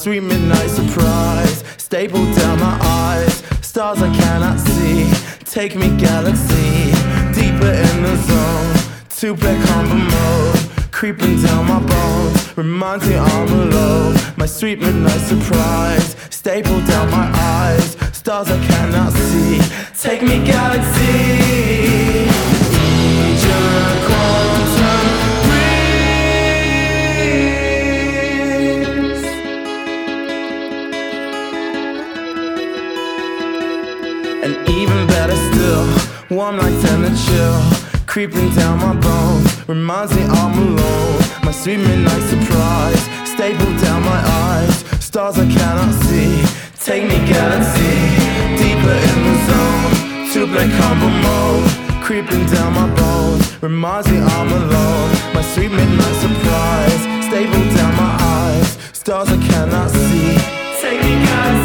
sweet midnight surprise. Stapled down my eyes, stars I cannot see. Take me galaxy, deeper in the zone. Two-play combo mode, creeping down my bones. Reminds me I'm alone. My sweet midnight surprise. Stapled down my eyes, stars I cannot see. Take me galaxy. Quantum breeze. And even better still, warm like tender chill, creeping down my bones. Reminds me I'm alone. My sweet midnight surprise. Stapled down my eyes, stars I cannot see. Take me galaxy, deeper in the zone. Two-play combo mode, creeping down my bones. Reminds me I'm alone. My sweet midnight surprise. Stapled down my eyes, stars I cannot see. Take me galaxy.